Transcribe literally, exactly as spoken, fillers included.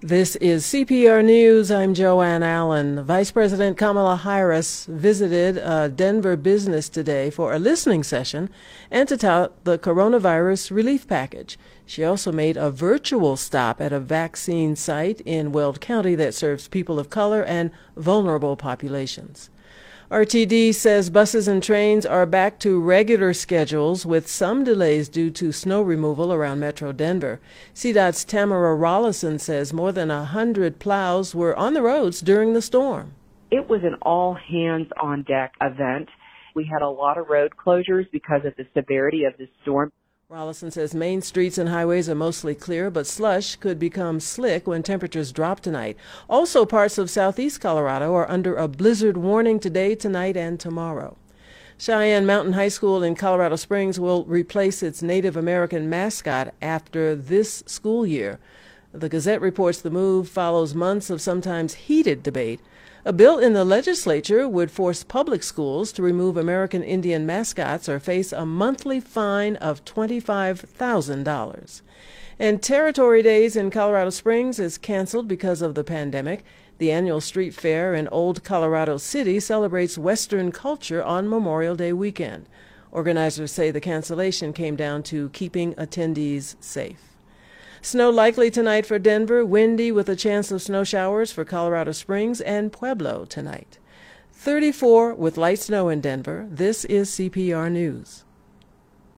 This is C P R News. I'm Joanne Allen. Vice President Kamala Harris visited a Denver business today for a listening session and to tout the coronavirus relief package. She also made a virtual stop at a vaccine site in Weld County that serves people of color and vulnerable populations. R T D says buses and trains are back to regular schedules with some delays due to snow removal around Metro Denver. C DOT's Tamara Rollison says more than one hundred plows were on the roads during the storm. It was an all-hands-on-deck event. We had a lot of road closures because of the severity of the storm. Rollison says main streets and highways are mostly clear, but slush could become slick when temperatures drop tonight. Also, parts of southeast Colorado are under a blizzard warning today, tonight, and tomorrow. Cheyenne Mountain High School in Colorado Springs will replace its Native American mascot after this school year. The Gazette reports the move follows months of sometimes heated debate. A bill in the legislature would force public schools to remove American Indian mascots or face a monthly fine of twenty-five thousand dollars. And Territory Days in Colorado Springs is canceled because of the pandemic. The annual street fair in Old Colorado City celebrates Western culture on Memorial Day weekend. Organizers say the cancellation came down to keeping attendees safe. Snow likely tonight for Denver, windy with a chance of snow showers for Colorado Springs and Pueblo tonight. thirty-four with light snow in Denver. This is C P R News.